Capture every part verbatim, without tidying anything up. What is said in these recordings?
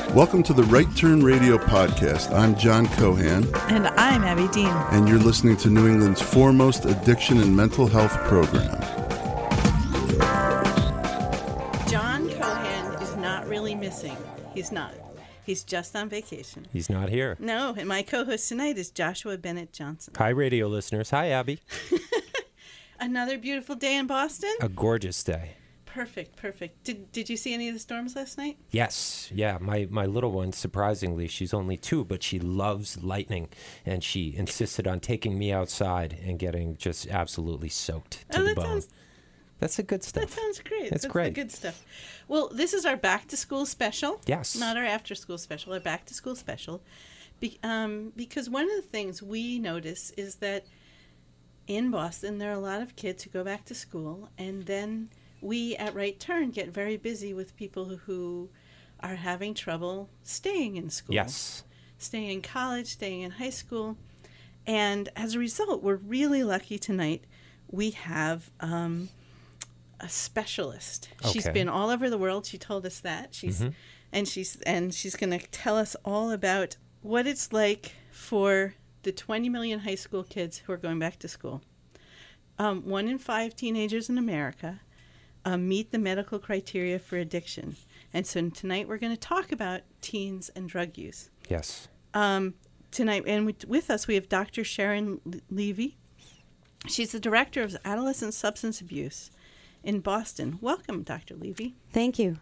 Welcome to the Right Turn Radio Podcast. I'm John Cohan. And I'm Abby Dean. And you're listening to New England's foremost addiction and mental health program. John Cohan is not really missing. He's not. He's just on vacation. He's not here. No, and my co-host tonight is Joshua Bennett Johnson. Hi, radio listeners. Hi, Abby. Another beautiful day in Boston? A gorgeous day. Perfect, perfect. Did Did you see any of the storms last night? Yes, yeah. My, my little one, surprisingly, she's only two, but she loves lightning, and she insisted on taking me outside and getting just absolutely soaked to oh, the that bone. Sounds, That's the good stuff. That sounds great. That's, That's great. the good stuff. Well, this is our back-to-school special. Yes. Not our after-school special, our back-to-school special. Be, um, because one of the things we notice is that in Boston, there are a lot of kids who go back to school, and then we at Right Turn get very busy with people who, who are having trouble staying in school. Yes. Staying in college, staying in high school. And as a result, we're really lucky tonight. We have um, a specialist. Okay. She's been all over the world. She told us that. She's Mm-hmm. and she's and she's going to tell us all about what it's like for the twenty million high school kids who are going back to school. Um, one in five teenagers in America Um, meet the medical criteria for addiction. And so tonight we're going to talk about teens and drug use. Yes. Um, tonight, and with, with us, we have Doctor Sharon Levy. She's the director of adolescent substance abuse in Boston. Welcome, Doctor Levy. Thank you.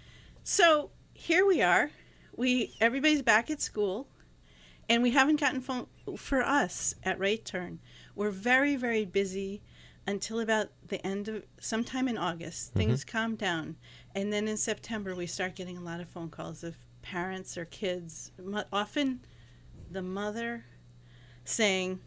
So here we are. We everybody's back at school, and we haven't gotten phone for us at Right Turn. We're very, very busy until about the end of sometime in August. Things Mm-hmm. calm down, and then in September we start getting a lot of phone calls of parents or kids, mo- often the mother saying,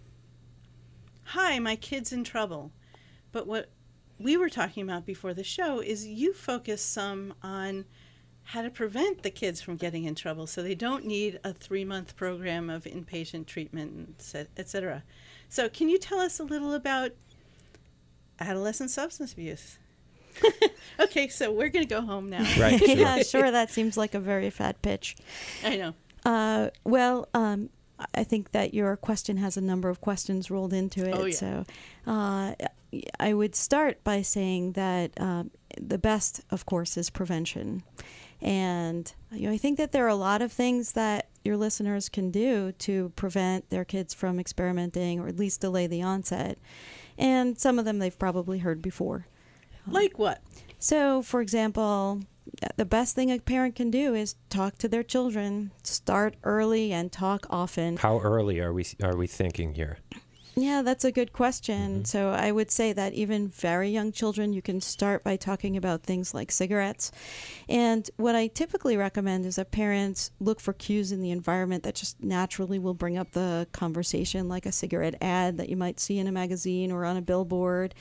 "Hi, my kid's in trouble." But what we were talking about before the show is you focus some on how to prevent the kids from getting in trouble so they don't need a three-month program of inpatient treatment, et cetera. So can you tell us a little about adolescent substance abuse? Okay, so we're going to go home now. Right. Sure. Yeah, sure. That seems like a very fat pitch. I know. Uh, well, um, I think that your question has a number of questions rolled into it. Oh, yeah. So uh, I would start by saying that um, the best, of course, is prevention. And you know, I think that there are a lot of things that your listeners can do to prevent their kids from experimenting or at least delay the onset. And some of them they've probably heard before. Like what? So, for example, the best thing a parent can do is talk to their children, start early and talk often. How early are we are we thinking here? Yeah, that's a good question. Mm-hmm. So I would say that even very young children, you can start by talking about things like cigarettes. And what I typically recommend is that parents look for cues in the environment that just naturally will bring up the conversation, like a cigarette ad that you might see in a magazine or on a billboard.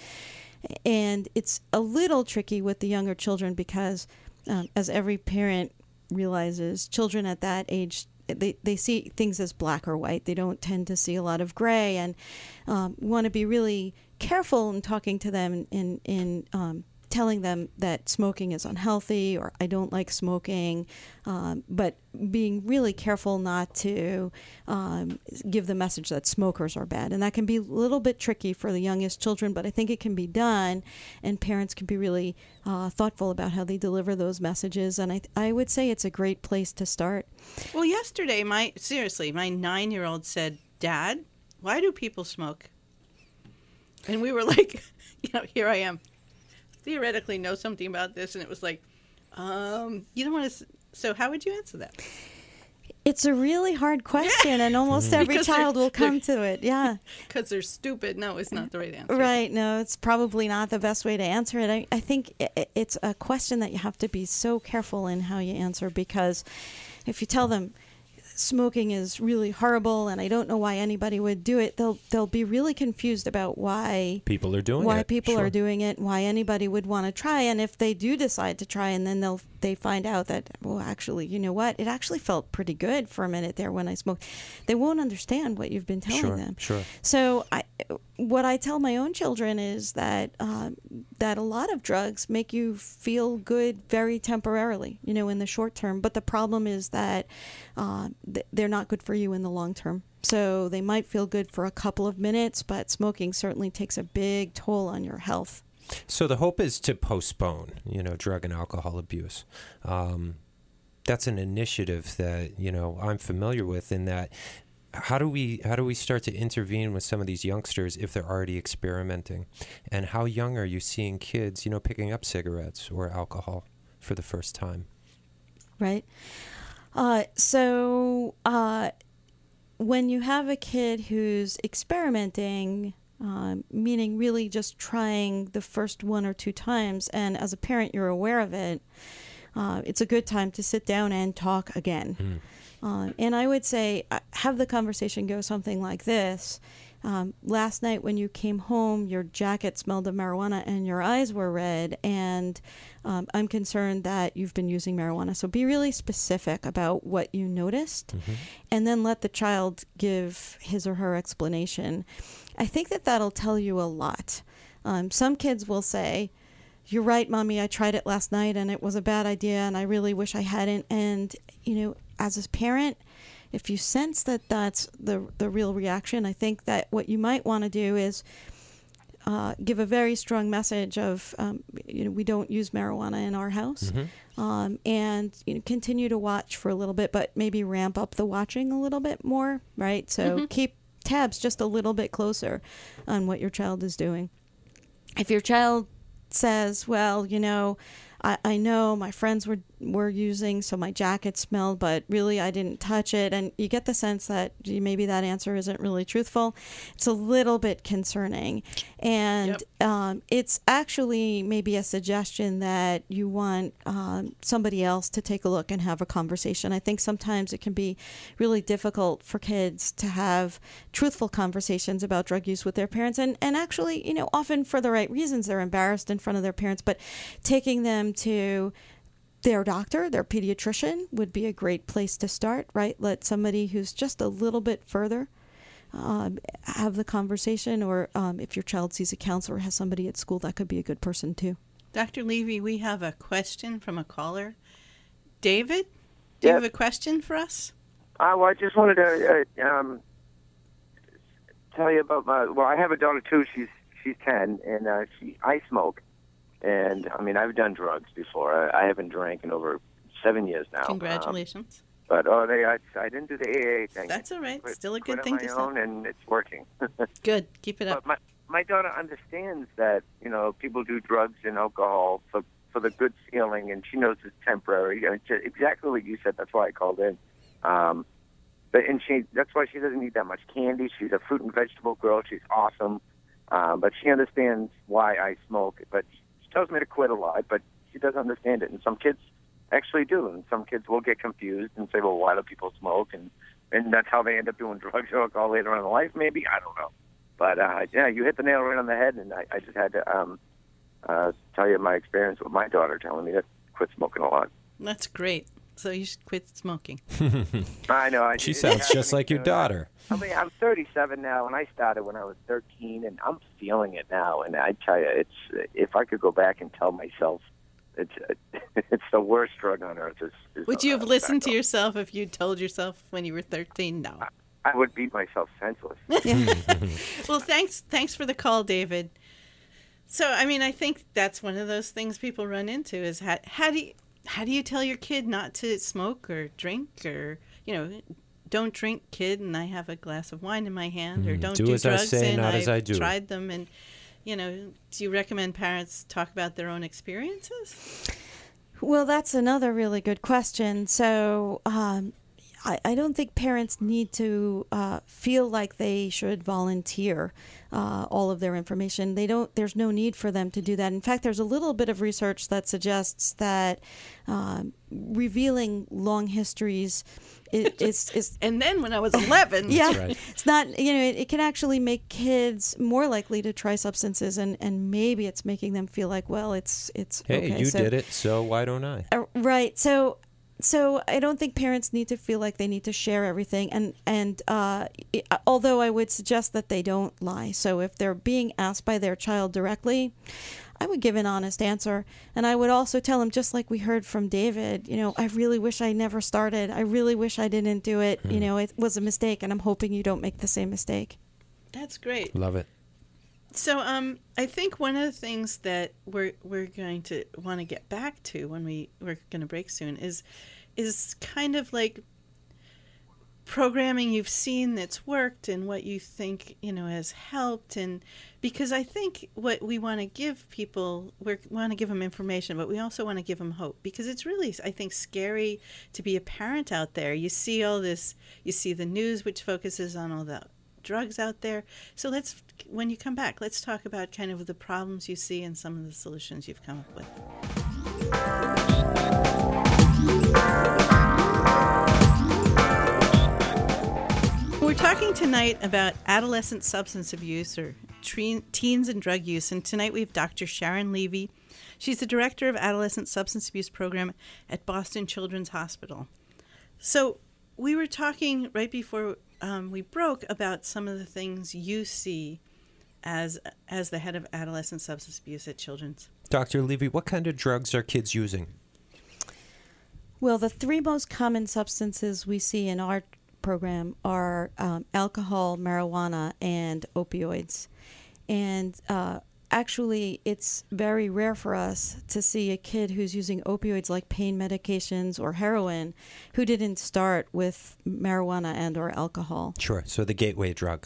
And it's a little tricky with the younger children because, um, as every parent realizes, children at that age, They, they see things as black or white. They don't tend to see a lot of gray, and um, want to be really careful in talking to them in, in um, telling them that smoking is unhealthy or I don't like smoking, um, but being really careful not to um, give the message that smokers are bad. And that can be a little bit tricky for the youngest children, but I think it can be done, and parents can be really uh, thoughtful about how they deliver those messages. And I, I would say it's a great place to start. Well, yesterday, my seriously, my nine-year-old said, "Dad, why do people smoke?" And we were like, you know, here I am. Theoretically know something about this, and it was like, um, you don't want to. So, how would you answer that? It's a really hard question, and almost every Because child they're- will come to it. Yeah, Because they're stupid. No, it's not the right answer. right. No, it's probably not the best way to answer it. I, I think i- it's a question that you have to be so careful in how you answer, because if you tell them smoking is really horrible and I don't know why anybody would do it, they'll they'll be really confused about why People are doing why it. people Sure. are doing it, why anybody would want to try. And if they do decide to try, and then they'll they find out that, well, actually, you know what, it actually felt pretty good for a minute there when I smoked, they won't understand what you've been telling Sure, them. sure. So I, what I tell my own children is that um, that a lot of drugs make you feel good very temporarily, you know, in the short term. But the problem is that uh, th- they're not good for you in the long term. So they might feel good for a couple of minutes, but smoking certainly takes a big toll on your health. So the hope is to postpone, you know, drug and alcohol abuse. Um, that's an initiative that, you know, I'm familiar with in that. How do we how do we start to intervene with some of these youngsters if they're already experimenting? And how young are you seeing kids, you know, picking up cigarettes or alcohol for the first time? Right. Uh, so uh, when you have a kid who's experimenting, um, meaning really just trying the first one or two times, and as a parent you're aware of it, uh, it's a good time to sit down and talk again. Mm. Uh, and I would say, uh, have the conversation go something like this. Um, last night when you came home, your jacket smelled of marijuana and your eyes were red, and um, I'm concerned that you've been using marijuana. So be really specific about what you noticed, mm-hmm. and then let the child give his or her explanation. I think that that'll tell you a lot. Um, some kids will say, "You're right, Mommy, I tried it last night and it was a bad idea and I really wish I hadn't." And, you know, as a parent, if you sense that that's the the real reaction, I think that what you might want to do is uh, give a very strong message of, um, you know, we don't use marijuana in our house, mm-hmm. um, and you know, continue to watch for a little bit, but maybe ramp up the watching a little bit more, right? So mm-hmm. keep tabs just a little bit closer on what your child is doing. If your child says, well, you know, I, I know my friends were were using, so my jacket smelled, but really I didn't touch it. And you get the sense that gee, maybe that answer isn't really truthful. It's a little bit concerning. And yep. um, it's actually maybe a suggestion that you want um, somebody else to take a look and have a conversation. I think sometimes it can be really difficult for kids to have truthful conversations about drug use with their parents. And, and actually, you know, often for the right reasons, they're embarrassed in front of their parents, but taking them to their doctor, their pediatrician would be a great place to start, right? Let somebody who's just a little bit further um, have the conversation, or um, if your child sees a counselor, has somebody at school, that could be a good person too. Doctor Levy, we have a question from a caller. David, do yes. you have a question for us? Uh, well, I just wanted to uh, um, tell you about my, well, I have a daughter too. She's she's ten, and uh, she I smoke. And, I mean, I've done drugs before. I, I haven't drank in over seven years now. Congratulations. Um, but, oh, they, I, I didn't do the A A thing. That's all right. Quit, Still a good quit thing on to my say. own, and it's working. Good. Keep it up. But my, my daughter understands that, you know, people do drugs and alcohol for, for the good feeling, and she knows it's temporary. I mean, it's exactly what you said. That's why I called in. Um, but and she that's why she doesn't need that much candy. She's a fruit and vegetable girl. She's awesome. Um, but she understands why I smoke. But tells me to quit a lot, but she doesn't understand it. And some kids actually do. And some kids will get confused and say, well, why do people smoke? And, and that's how they end up doing drugs or alcohol later on in life, maybe. I don't know. But, uh, yeah, you hit the nail right on the head, and I, I just had to um, uh, tell you my experience with my daughter telling me to quit smoking a lot. That's great. So you should quit smoking. I know. I, she sounds just like your daughter. I mean, I'm thirty-seven now, and I started when I was thirteen, and I'm feeling it now. And I tell you, it's if I could go back and tell myself, it's it's the worst drug on earth. Is, is would you have listened to yourself if you told yourself when you were thirteen? No. I, I would beat myself senseless. Well, thanks, thanks for the call, David. So, I mean, I think that's one of those things people run into is how, how do you, how do you tell your kid not to smoke or drink, or, you know, don't drink, kid, and I have a glass of wine in my hand, or don't do, do as drugs I say, and not I've as I do. tried them. And, you know, do you recommend parents talk about their own experiences? Well, that's another really good question. So um, I, I don't think parents need to uh, feel like they should volunteer uh, all of their information. They don't. There's no need for them to do that. In fact, there's a little bit of research that suggests that um, revealing long histories is, is, is and then when I was eleven, yeah, right. It's not. You know, it, it can actually make kids more likely to try substances, and, and maybe it's making them feel like, well, it's it's hey, okay. you so, did it, so why don't I? uh, right. So so I don't think parents need to feel like they need to share everything. And, and uh, it, although I would suggest that they don't lie. So if they're being asked by their child directly, I would give an honest answer. And I would also tell them, just like we heard from David, you know, I really wish I never started. I really wish I didn't do it. Mm. You know, it was a mistake, and I'm hoping you don't make the same mistake. That's great. Love it. So um, I think one of the things that we're we're going to want to get back to when we we're going to break soon is is kind of like programming you've seen that's worked and what you think, you know, has helped. And because I think what we want to give people, we want to give them information, but we also want to give them hope, because it's really, I think, scary to be a parent out there. You see all this, you see the news, which focuses on all the drugs out there. So let's, when you come back, let's talk about kind of the problems you see and some of the solutions you've come up with. We're talking tonight about adolescent substance abuse, or teens and drug use, and tonight we have Doctor Sharon Levy. She's the director of adolescent substance abuse program at Boston Children's Hospital. So we were talking right before um, we broke about some of the things you see as as the head of adolescent substance abuse at Children's. Doctor Levy, what kind of drugs are kids using? Well, the three most common substances we see in our program are um, alcohol, marijuana, and opioids. And uh, actually, it's very rare for us to see a kid who's using opioids like pain medications or heroin who didn't start with marijuana and or alcohol. Sure. So the gateway drug.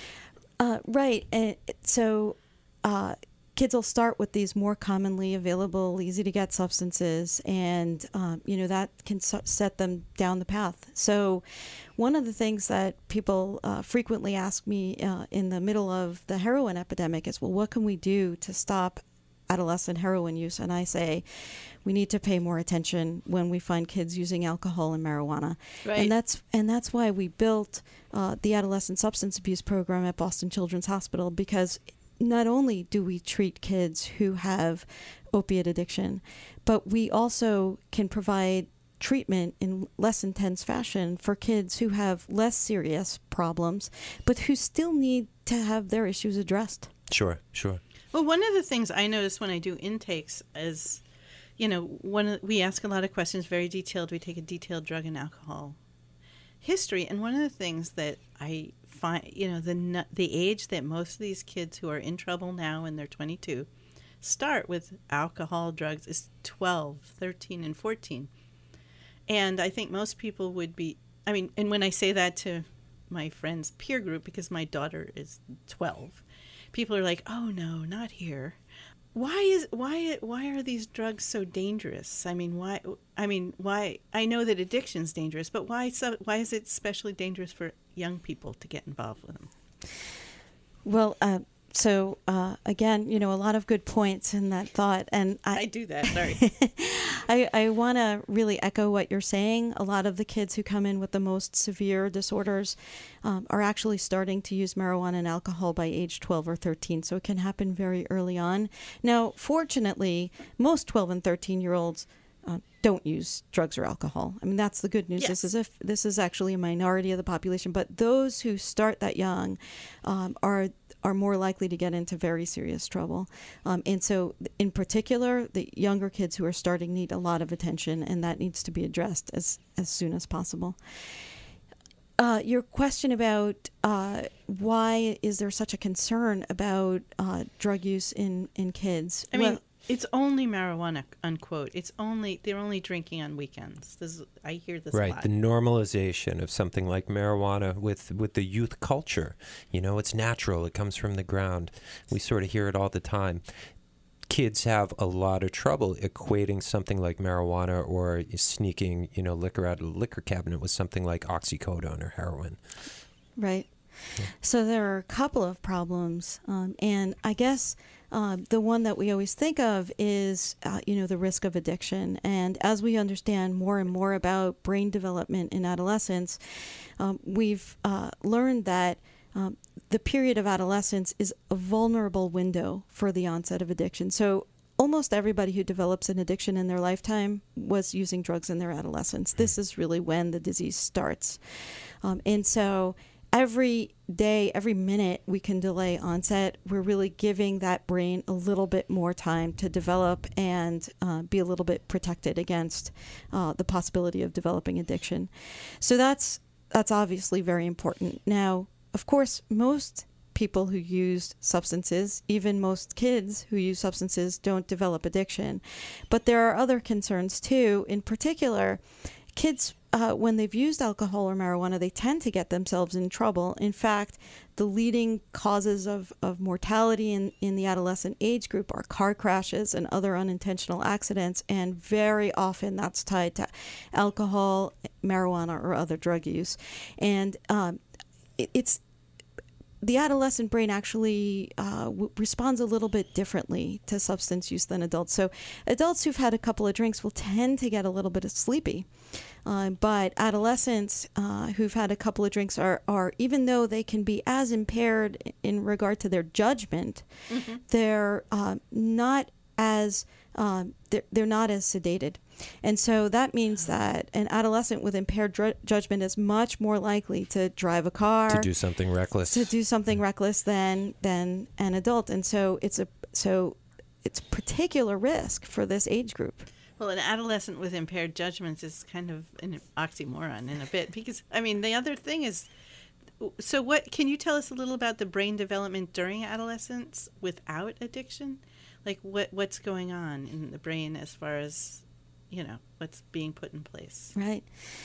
Uh, right. And so uh, kids will start with these more commonly available, easy to get substances, and um, you know that can su- set them down the path. So one of the things that people uh, frequently ask me uh, in the middle of the heroin epidemic is, well, what can we do to stop adolescent heroin use? And I say, we need to pay more attention when we find kids using alcohol and marijuana. Right. And that's and that's why we built uh, the adolescent substance abuse program at Boston Children's Hospital, because not only do we treat kids who have opiate addiction, but we also can provide treatment in less intense fashion for kids who have less serious problems, but who still need to have their issues addressed. Sure, sure. Well, one of the things I notice when I do intakes is, you know, one of, we ask a lot of questions, very detailed. We take a detailed drug and alcohol history, and one of the things that I find, you know, the the age that most of these kids who are in trouble now and they're twenty-two start with alcohol, drugs is twelve, thirteen, and fourteen. And I think most people would be, I mean, and when I say that to my friend's peer group, because my daughter is twelve, people are like, oh no, not here. Why is why why are these drugs so dangerous? I mean, why I mean, why I know that addiction's dangerous, but why so why is it especially dangerous for young people to get involved with them? Well, uh, so uh, again, you know, a lot of good points in that thought, and I, I do that. Sorry. I, I want to really echo what you're saying. A lot of the kids who come in with the most severe disorders um, are actually starting to use marijuana and alcohol by age twelve or thirteen, so it can happen very early on. Now, fortunately, most twelve and thirteen year olds uh, don't use drugs or alcohol. I mean, that's the good news. Yes. This is a, this is actually a minority of the population, but those who start that young um, are are more likely to get into very serious trouble. Um, and so in particular, the younger kids who are starting need a lot of attention, and that needs to be addressed as, as soon as possible. Uh, your question about uh, why is there such a concern about uh, drug use in, in kids? I mean, well, it's only marijuana, unquote. It's only, they're only drinking on weekends. This is, I hear this Right, a lot. the normalization of something like marijuana with, with the youth culture. You know, it's natural. It comes from the ground. We sort of hear it all the time. Kids have a lot of trouble equating something like marijuana or sneaking, you know, liquor out of the liquor cabinet with something like oxycodone or heroin. Right. Yeah. So there are a couple of problems, um, and I guess uh, the one that we always think of is, uh, you know, the risk of addiction. And as we understand more and more about brain development in adolescence, um, we've uh, learned that um, the period of adolescence is a vulnerable window for the onset of addiction. So almost everybody who develops an addiction in their lifetime was using drugs in their adolescence. This is really when the disease starts. Um, and so every day, every minute we can delay onset, we're really giving that brain a little bit more time to develop and uh, be a little bit protected against uh, the possibility of developing addiction. So that's that's obviously very important. Now, of course, most people who use substances, even most kids who use substances, don't develop addiction. But there are other concerns too. In particular, kids, uh, when they've used alcohol or marijuana, they tend to get themselves in trouble. In fact, the leading causes of, of mortality in, in the adolescent age group are car crashes and other unintentional accidents. And very often that's tied to alcohol, marijuana, or other drug use. And um, it, it's the adolescent brain actually uh, w- responds a little bit differently to substance use than adults. So adults who've had a couple of drinks will tend to get a little bit of sleepy. Uh, but adolescents uh, who've had a couple of drinks are, are, even though they can be as impaired in regard to their judgment, mm-hmm. they're uh, not as um, they're, they're not as sedated. And so that means that an adolescent with impaired dr- judgment is much more likely to drive a car, to do something reckless, to do something reckless than than an adult. And so it's a so it's particular risk for this age group. Well, an adolescent with impaired judgments is kind of an oxymoron in a bit, because I mean the other thing is, so what can you tell us a little about the brain development during adolescence without addiction? Like what what's going on in the brain as far as, you know, what's being put in place? Right.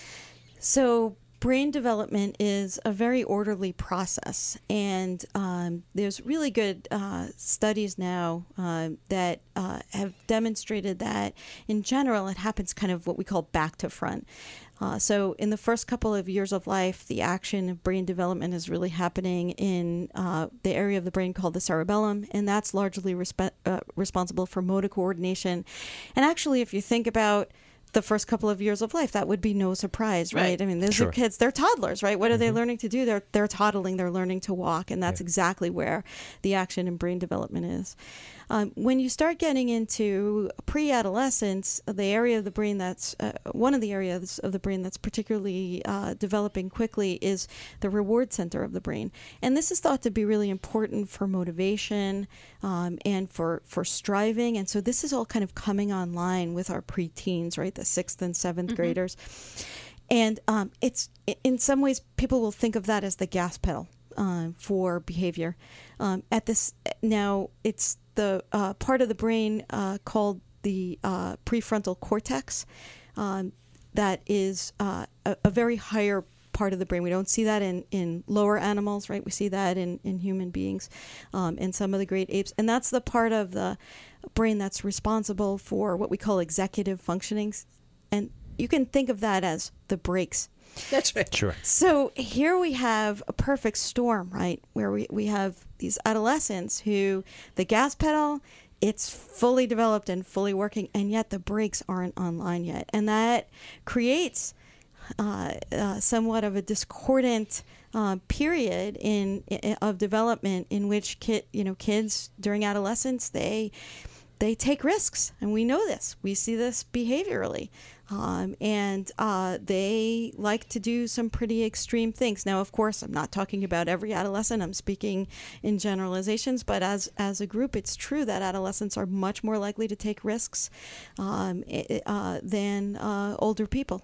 So brain development is a very orderly process. And um, there's really good uh, studies now uh, that uh, have demonstrated that, in general, it happens kind of what we call back to front. Uh, so in the first couple of years of life, the action of brain development is really happening in uh, the area of the brain called the cerebellum, and that's largely respe- uh, responsible for motor coordination. And actually, if you think about the first couple of years of life, that would be no surprise, right? right. I mean, those Sure. are kids, they're toddlers, right? What are mm-hmm. they learning to do? They're they're toddling, they're learning to walk, and that's yeah. exactly where the action in brain development is. Um, when you start getting into pre-adolescence, the area of the brain that's, uh, one of the areas of the brain that's particularly uh, developing quickly is the reward center of the brain. And this is thought to be really important for motivation um, and for, for striving. And so this is all kind of coming online with our preteens, right? The sixth and seventh mm-hmm. graders. And um, it's, in some ways, people will think of that as the gas pedal uh, for behavior. Um, at this, now it's the uh, part of the brain uh, called the uh, prefrontal cortex um, that is uh, a, a very higher part of the brain. We don't see that in, in lower animals, right? We see that in, in human beings um, and some of the great apes. And that's the part of the brain that's responsible for what we call executive functioning. And you can think of that as the brakes. That's right. Sure. So here we have a perfect storm, right? Where we, we have these adolescents who the gas pedal, it's fully developed and fully working, and yet the brakes aren't online yet. And that creates uh, uh, somewhat of a discordant uh, period in, in of development in which kid, you know, kids during adolescence, they they take risks, and we know this. We see this behaviorally. Um, and uh, they like to do some pretty extreme things. Now, of course, I'm not talking about every adolescent. I'm speaking in generalizations. But as as a group, it's true that adolescents are much more likely to take risks um, uh, than uh, older people.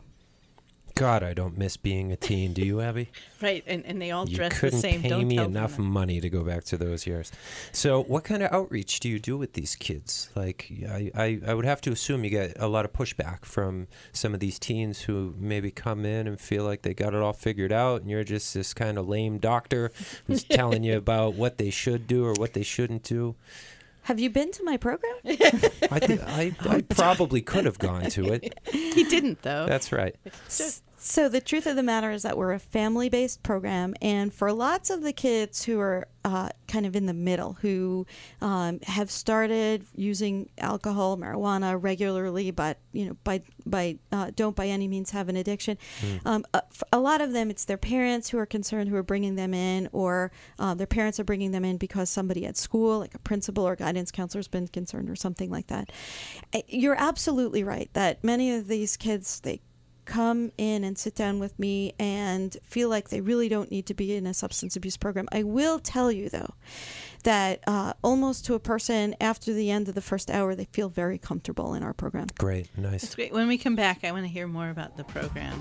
God, I don't miss being a teen. Do you, Abby? Right, and, and they all you dress the same. You couldn't pay Don't me tell enough them. money to go back to those years. So what kind of outreach do you do with these kids? Like, I, I, I would have to assume you get a lot of pushback from some of these teens who maybe come in and feel like they got it all figured out, and you're just this kind of lame doctor who's telling you about what they should do or what they shouldn't do. Have you been to my program? I, th- I, I probably could have gone to it. He didn't, though. That's right. So, So the truth of the matter is that we're a family-based program, and for lots of the kids who are uh, kind of in the middle, who um, have started using alcohol, marijuana regularly, but you know, by by uh, don't by any means have an addiction. Mm. Um, a, a lot of them, it's their parents who are concerned, who are bringing them in, or uh, their parents are bringing them in because somebody at school, like a principal or guidance counselor, has been concerned, or something like that. You're absolutely right that many of these kids, they come in and sit down with me and feel like they really don't need to be in a substance abuse program. I will tell you, though, that uh, almost to a person, after the end of the first hour, they feel very comfortable in our program. Great. Nice. That's great. When we come back, I want to hear more about the program.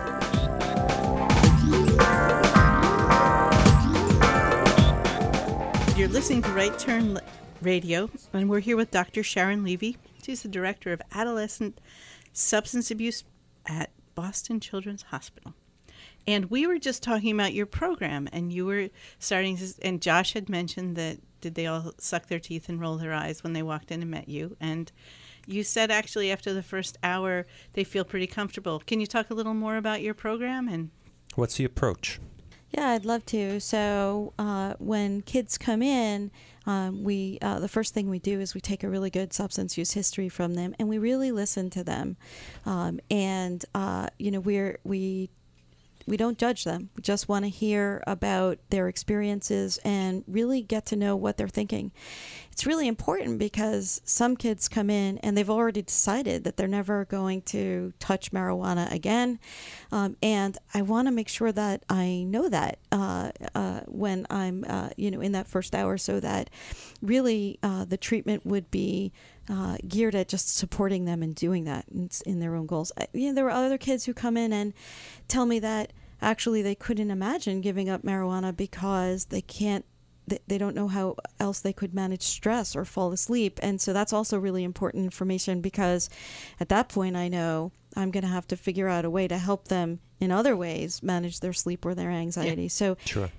You're listening to Right Turn Radio, and we're here with Doctor Sharon Levy. She's the director of adolescent substance abuse at Boston Children's Hospital. And we were just talking about your program, and you were starting to, and Josh had mentioned that did they all suck their teeth and roll their eyes when they walked in and met you? And you said actually after the first hour they feel pretty comfortable. Can you talk a little more about your program? And what's the approach? Yeah, I'd love to. So uh, when kids come in, um, we uh, the first thing we do is we take a really good substance use history from them, and we really listen to them. Um, and uh, you know, we're we we don't judge them. We just want to hear about their experiences and really get to know what they're thinking. It's really important because some kids come in and they've already decided that they're never going to touch marijuana again. Um, and I want to make sure that I know that uh, uh, when I'm, uh, you know, in that first hour, so that really uh, the treatment would be uh, geared at just supporting them in doing that in, in their own goals. I, you know, there were other kids who come in and tell me that actually they couldn't imagine giving up marijuana because they can't, they don't know how else they could manage stress or fall asleep. And so that's also really important information, because at that point I know I'm going to have to figure out a way to help them in other ways manage their sleep or their anxiety. Yeah. So sure.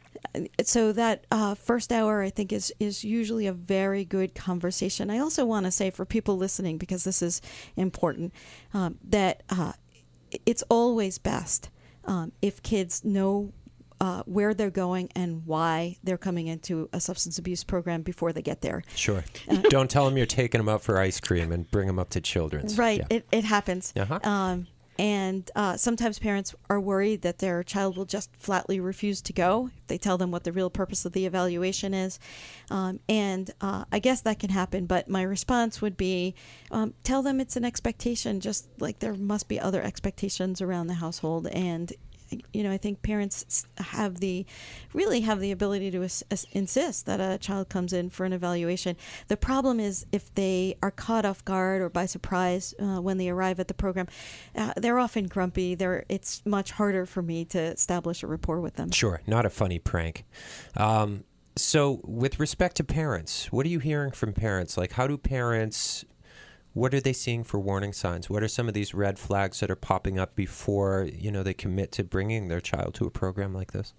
So that uh, first hour, I think, is, is usually a very good conversation. I also want to say for people listening, because this is important, um, that uh, it's always best um, if kids know Uh, where they're going and why they're coming into a substance abuse program before they get there. Sure. Uh, Don't tell them you're taking them out for ice cream and bring them up to Children's. Right. Yeah. It, it happens. Uh-huh. Um, and uh, sometimes parents are worried that their child will just flatly refuse to go if they tell them what the real purpose of the evaluation is. Um, and uh, I guess that can happen, but my response would be um, tell them it's an expectation, just like there must be other expectations around the household. And you know, I think parents have the, really have the ability to as, as insist that a child comes in for an evaluation. The problem is if they are caught off guard or by surprise uh, when they arrive at the program, uh, they're often grumpy. They're, it's much harder for me to establish a rapport with them. Sure, not a funny prank. Um, so with respect to parents, what are you hearing from parents? Like, how do parents... What are they seeing for warning signs? What are some of these red flags that are popping up before, you know, they commit to bringing their child to a program like this?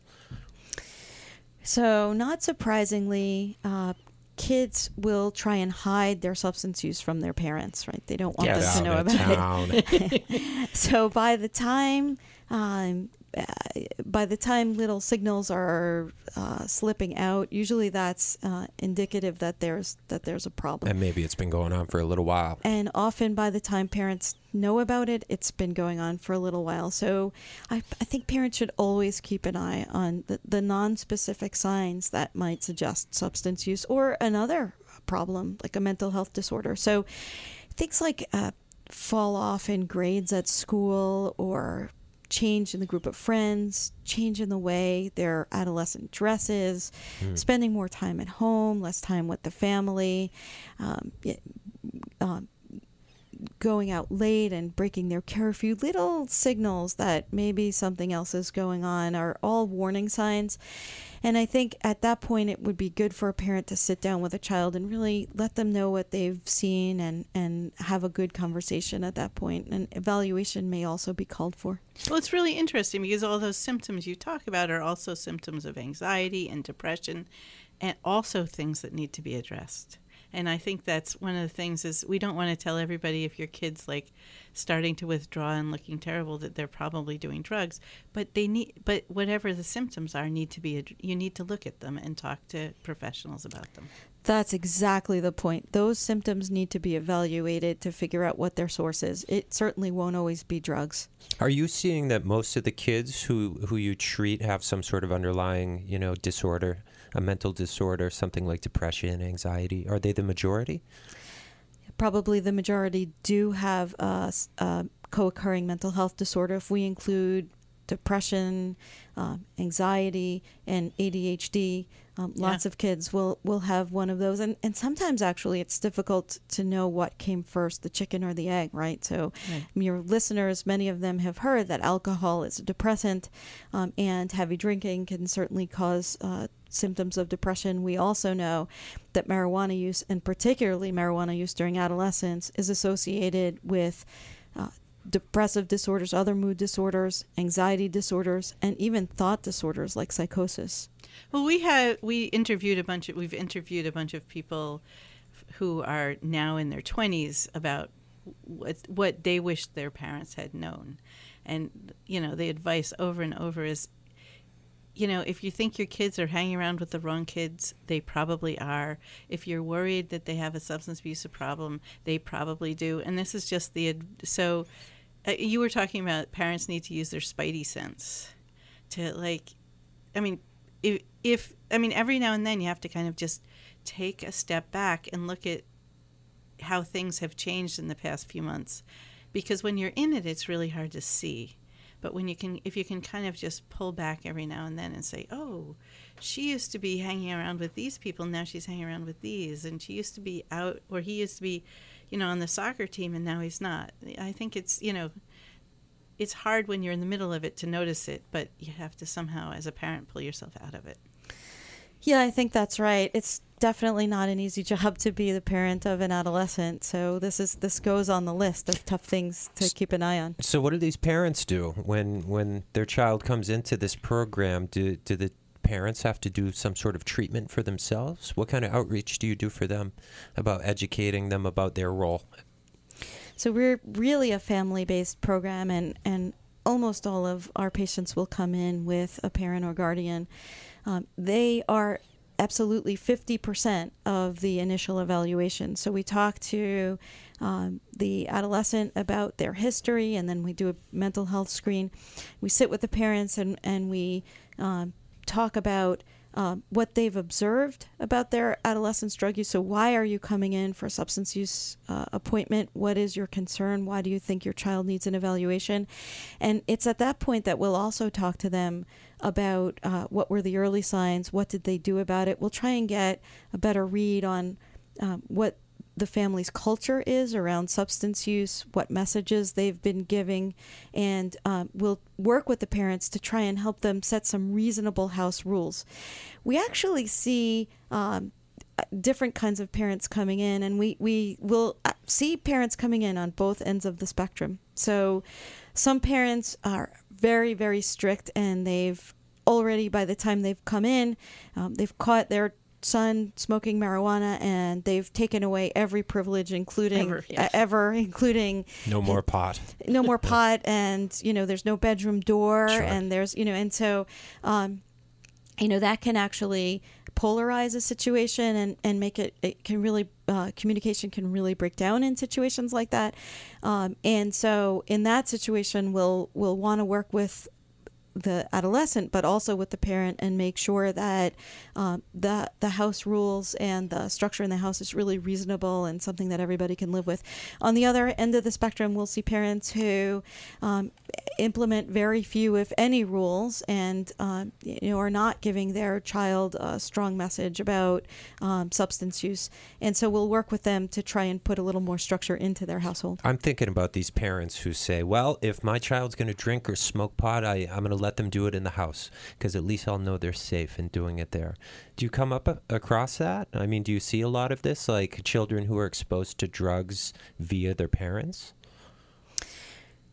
So, not surprisingly, uh, kids will try and hide their substance use from their parents, right? They don't want Get them to know about town. it. So, by the time um, uh, by the time little signals are uh, slipping out, usually that's uh, indicative that there's that there's a problem. And maybe it's been going on for a little while. And often by the time parents know about it, it's been going on for a little while. So I, I think parents should always keep an eye on the, the non-specific signs that might suggest substance use or another problem, like a mental health disorder. So things like uh, fall off in grades at school, or change in the group of friends, change in the way their adolescent dresses, mm. spending more time at home, less time with the family, um, it, um, going out late and breaking their curfew, little signals that maybe something else is going on are all warning signs. And I think at that point it would be good for a parent to sit down with a child and really let them know what they've seen and, and have a good conversation at that point. And evaluation may also be called for. Well, it's really interesting because all those symptoms you talk about are also symptoms of anxiety and depression, and also things that need to be addressed. And I think that's one of the things is we don't want to tell everybody if your kid's like starting to withdraw and looking terrible that they're probably doing drugs, but they need, but whatever the symptoms are, need to be, you need to look at them and talk to professionals about them. That's exactly the point. Those symptoms need to be evaluated to figure out what their source is. It certainly won't always be drugs. Are you seeing that most of the kids who, who you treat have some sort of underlying, you know, disorder, a mental disorder, something like depression, anxiety? Are they the majority? Probably the majority do have a, a co-occurring mental health disorder. If we include depression, um, anxiety, and A D H D, um, Yeah. lots of kids will, will have one of those. And, and sometimes, actually, it's difficult to know what came first, the chicken or the egg, right? So Right. your listeners, many of them have heard that alcohol is a depressant, um, and heavy drinking can certainly cause uh, symptoms of depression. We also know that marijuana use, and particularly marijuana use during adolescence, is associated with uh, depressive disorders, other mood disorders, anxiety disorders, and even thought disorders like psychosis. Well, we had we interviewed a bunch of we've interviewed a bunch of people who are now in their twenties about what what they wish their parents had known, and you know the advice over and over is, you know, if you think your kids are hanging around with the wrong kids, they probably are. If you're worried that they have a substance abuse problem, they probably do. And this is just the so uh, you were talking about parents need to use their spidey sense to like, I mean. If, if I mean, every now and then you have to kind of just take a step back and look at how things have changed in the past few months, because when you're in it, it's really hard to see. But when you can, if you can kind of just pull back every now and then and say, oh, she used to be hanging around with these people, now she's hanging around with these, and she used to be out, or he used to be, you know, on the soccer team, and now he's not. I think it's, you know, it's hard when you're in the middle of it to notice it, but you have to somehow, as a parent, pull yourself out of it. Yeah, I think that's right. It's definitely not an easy job to be the parent of an adolescent. So this is this goes on the list of tough things to keep an eye on. So what do these parents do when when their child comes into this program? Do do the parents have to do some sort of treatment for themselves? What kind of outreach do you do for them about educating them about their role? So we're really a family-based program, and, and almost all of our patients will come in with a parent or guardian. Um, they are absolutely fifty percent of the initial evaluation. So we talk to um, the adolescent about their history, and then we do a mental health screen. We sit with the parents, and, and we um, talk about Um, what they've observed about their adolescent's drug use. So why are you coming in for a substance use uh, appointment? What is your concern? Why do you think your child needs an evaluation? And it's at that point that we'll also talk to them about uh, what were the early signs, what did they do about it. We'll try and get a better read on um, what the family's culture is around substance use, what messages they've been giving, and um, we'll work with the parents to try and help them set some reasonable house rules. We actually see um, different kinds of parents coming in, and we, we will see parents coming in on both ends of the spectrum. So some parents are very, very strict, and they've already, by the time they've come in, um, they've caught their son smoking marijuana, and they've taken away every privilege, including Ever, yes. uh, ever, including No more pot. no more pot, and you know there's no bedroom door, Sure. and there's you know, and so um, you know that can actually polarize a situation and and make it it can really uh, communication can really break down in situations like that, um, and so in that situation we'll we'll want to work with the adolescent, but also with the parent, and make sure that um, the the house rules and the structure in the house is really reasonable and something that everybody can live with. On the other end of the spectrum, we'll see parents who um, implement very few, if any, rules, and um, you know are not giving their child a strong message about um, substance use. And so we'll work with them to try and put a little more structure into their household. I'm thinking about these parents who say, well, if my child's going to drink or smoke pot, I, I'm going to let them do it in the house because at least I'll know they're safe in doing it there. Do you come up a- across that? I mean, do you see a lot of this, like children who are exposed to drugs via their parents?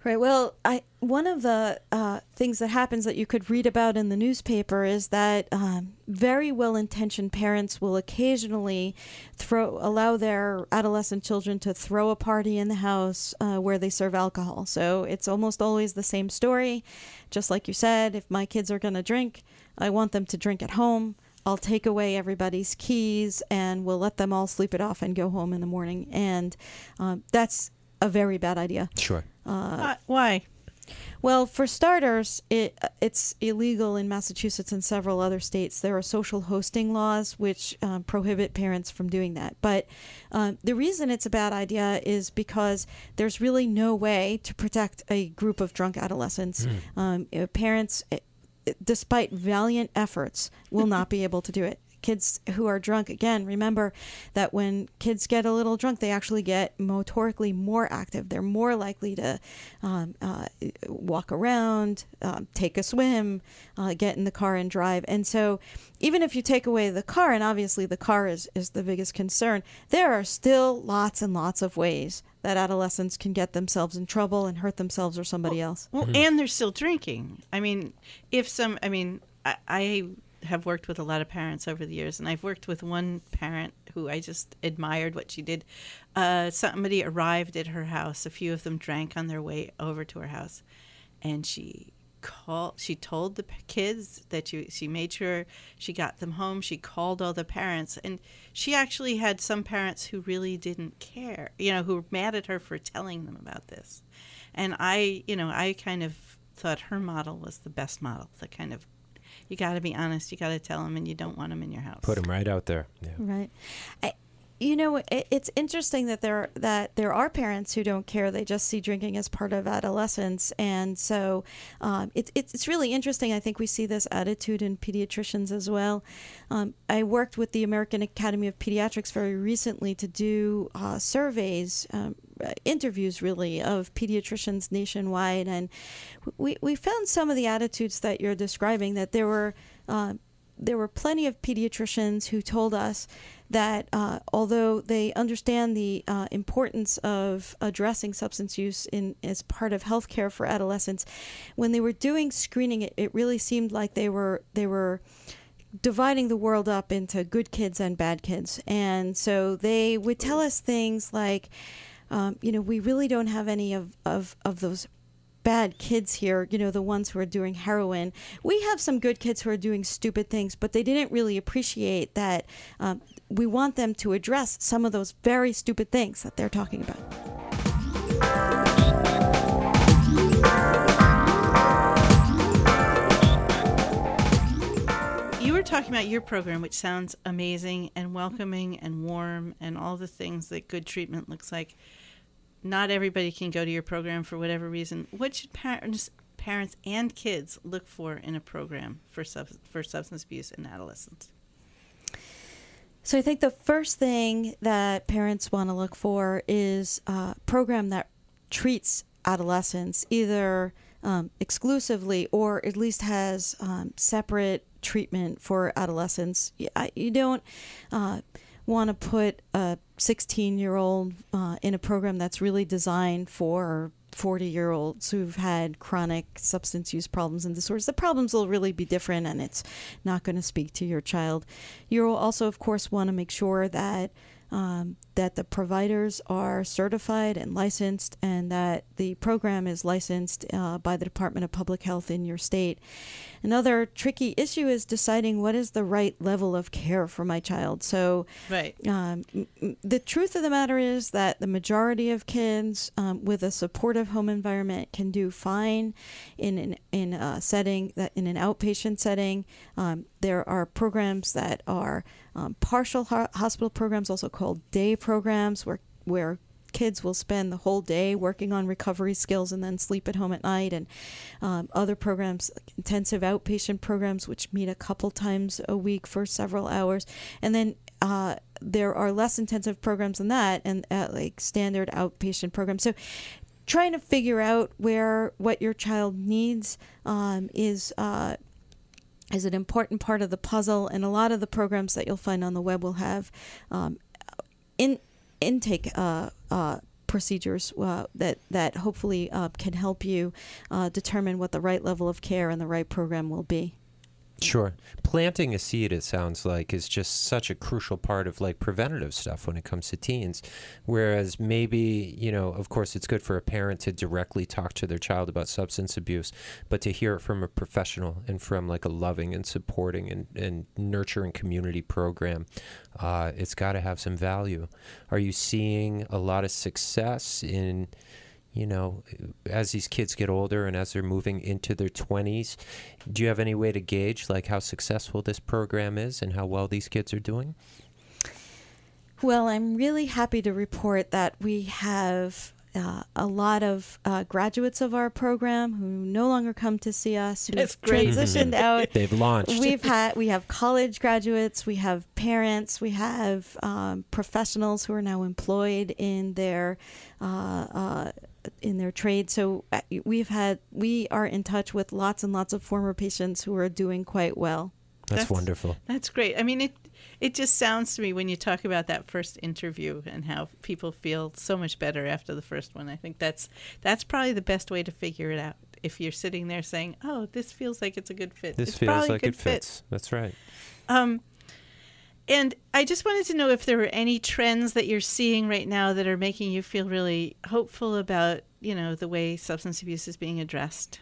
Right. Well, I one of the uh, things that happens that you could read about in the newspaper is that um, very well-intentioned parents will occasionally throw allow their adolescent children to throw a party in the house uh, where they serve alcohol. So it's almost always the same story. Just like you said, if my kids are going to drink, I want them to drink at home. I'll take away everybody's keys and we'll let them all sleep it off and go home in the morning. And um, that's a very bad idea. Sure. Uh, why? Well, for starters, it it's illegal in Massachusetts and several other states. There are social hosting laws which um, prohibit parents from doing that. But um, the reason it's a bad idea is because there's really no way to protect a group of drunk adolescents. Mm. Um, you know, parents, despite valiant efforts, will not be able to do it. Kids who are drunk, again, remember that when kids get a little drunk, they actually get motorically more active. They're more likely to um, uh, walk around, um, take a swim, uh, get in the car and drive. And so even if you take away the car, and obviously the car is, is the biggest concern, there are still lots and lots of ways that adolescents can get themselves in trouble and hurt themselves or somebody well, else. Well, mm-hmm. And they're still drinking. I mean, if some, I mean, I... I have worked with a lot of parents over the years, and I've worked with one parent who I just admired what she did. Uh, somebody arrived at her house. A few of them drank on their way over to her house, and she called. She told the kids that she she made sure she got them home. She called all the parents, and she actually had some parents who really didn't care. You know, who were mad at her for telling them about this. And I, you know, I kind of thought her model was the best model. The kind of You got to be honest. You got to tell them, and you don't want them in your house. Put them right out there. Yeah. Right. I, you know, it, it's interesting that there that there are parents who don't care. They just see drinking as part of adolescence, and so um, it, it's really interesting. I think we see this attitude in pediatricians as well. Um, I worked with the American Academy of Pediatrics very recently to do uh, surveys. Um, interviews really of pediatricians nationwide, and we we found some of the attitudes that you're describing, that there were uh, there were plenty of pediatricians who told us that uh, although they understand the uh, importance of addressing substance use in as part of healthcare for adolescents, when they were doing screening, it, it really seemed like they were they were dividing the world up into good kids and bad kids. And so they would tell us things like, Um, you know, we really don't have any of, of, of those bad kids here, you know, the ones who are doing heroin. We have some good kids who are doing stupid things, but they didn't really appreciate that um, we want them to address some of those very stupid things that they're talking about. You were talking about your program, which sounds amazing and welcoming and warm and all the things that good treatment looks like. Not everybody can go to your program for whatever reason. What should parents, parents and kids look for in a program for sub, for substance abuse in adolescents? So I think the first thing that parents want to look for is a program that treats adolescents either um, exclusively or at least has um, separate treatment for adolescents. You don't uh, want to put a sixteen-year-old uh, in a program that's really designed for forty-year-olds who've had chronic substance use problems and disorders. The problems will really be different, and it's not going to speak to your child. You'll also, of course, want to make sure that um, that the providers are certified and licensed, and that the program is licensed uh, by the Department of Public Health in your state. Another tricky issue is deciding what is the right level of care for my child. So right. um, the truth of the matter is that the majority of kids um, with a supportive home environment can do fine in an, in a setting, that in an outpatient setting. Um, there are programs that are um, partial ho- hospital programs, also called day programs, where where kids will spend the whole day working on recovery skills and then sleep at home at night, and um, other programs, like intensive outpatient programs, which meet a couple times a week for several hours. And then uh, there are less intensive programs than that, and uh, like standard outpatient programs. So trying to figure out where what your child needs um, is uh, is an important part of the puzzle. And a lot of the programs that you'll find on the web will have um, in intake uh, uh, procedures uh, that that hopefully uh, can help you uh, determine what the right level of care and the right program will be. Sure. Planting a seed, it sounds like, is just such a crucial part of like preventative stuff when it comes to teens. Whereas maybe, you know, of course, it's good for a parent to directly talk to their child about substance abuse, but to hear it from a professional and from like a loving and supporting and, and nurturing community program, uh, it's got to have some value. Are you seeing a lot of success in, you know, as these kids get older and as they're moving into their twenties? Do you have any way to gauge like how successful this program is and how well these kids are doing? Well, I'm really happy to report that we have uh, a lot of uh, graduates of our program who no longer come to see us, who have transitioned out. They've launched. We've had we have college graduates, we have parents, we have um, professionals who are now employed in their uh, uh, in their trade. So we've had we are in touch with lots and lots of former patients who are doing quite well. That's, That's wonderful. That's great. I mean, it it just sounds to me when you talk about that first interview and how people feel so much better after the first one. I think that's that's probably the best way to figure it out. If you're sitting there saying, "Oh, this feels like it's a good fit," This it's feels probably like a good it fits. fit. That's right. Um, and I just wanted to know if there were any trends that you're seeing right now that are making you feel really hopeful about, you know, the way substance abuse is being addressed.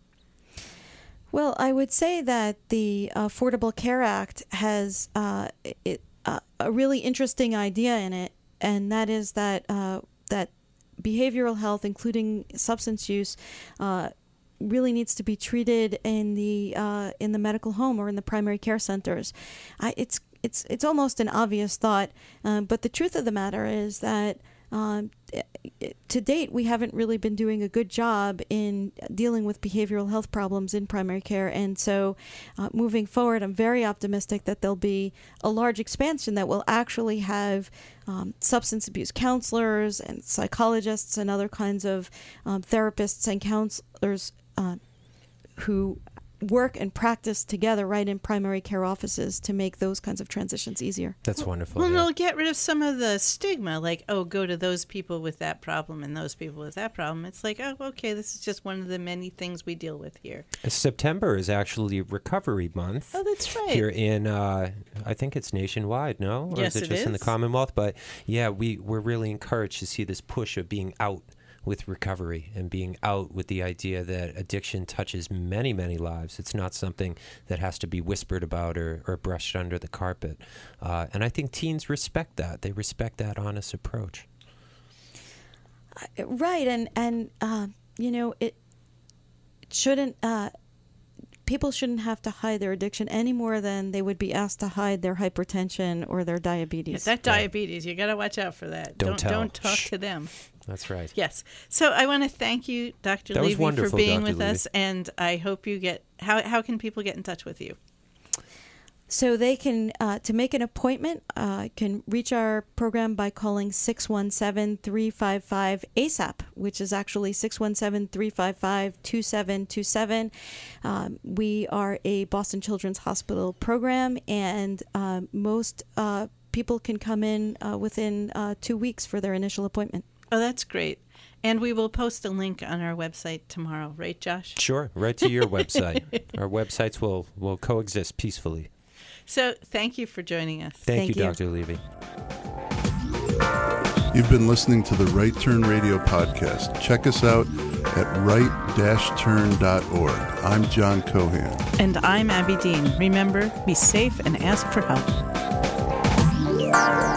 Well, I would say that the Affordable Care Act has uh, it, uh, a really interesting idea in it, and that is that uh, that behavioral health, including substance use, uh, really needs to be treated in the uh, in the medical home or in the primary care centers. I, it's it's it's almost an obvious thought, uh, but the truth of the matter is that um, to date we haven't really been doing a good job in dealing with behavioral health problems in primary care, and so uh, moving forward, I'm very optimistic that there'll be a large expansion that will actually have um, substance abuse counselors and psychologists and other kinds of um, therapists and counselors uh, who work and practice together right in primary care offices to make those kinds of transitions easier. That's wonderful. Well, yeah. they'll get rid of some of the stigma, like, oh, go to those people with that problem and those people with that problem. It's like, oh, okay, this is just one of the many things we deal with here. September is actually Recovery Month. Oh, that's right. Here in, uh, I think it's nationwide, no? Or Yes, is it it just in the is. Commonwealth? But yeah, we, we're really encouraged to see this push of being out with recovery and being out with the idea that addiction touches many, many lives. It's not something that has to be whispered about or, or brushed under the carpet. Uh, and I think teens respect that. They respect that honest approach. Uh, right. And, and uh, you know, it shouldn't, uh, people shouldn't have to hide their addiction any more than they would be asked to hide their hypertension or their diabetes. Yeah, that diabetes, you got to watch out for that. Don't don't, tell. don't talk Shh. to them. That's right. Yes. So I want to thank you, Doctor That was Levy, for wonderful, being Doctor with Levy. us, and I hope you get. How how can people get in touch with you? So they can, uh, to make an appointment, uh, can reach our program by calling six one seven, three five five, A S A P, which is actually six one seven, three five five, two seven two seven. Um, we are a Boston Children's Hospital program, and uh, most uh, people can come in uh, within uh, two weeks for their initial appointment. Oh, that's great. And we will post a link on our website tomorrow, right, Josh? Sure, right to your website. Our websites will, will coexist peacefully. So thank you for joining us. Thank, Thank you, you. Doctor Levy. You've been listening to the Right Turn Radio podcast. Check us out at right dash turn dot org. I'm John Cohan. And I'm Abby Dean. Remember, be safe and ask for help.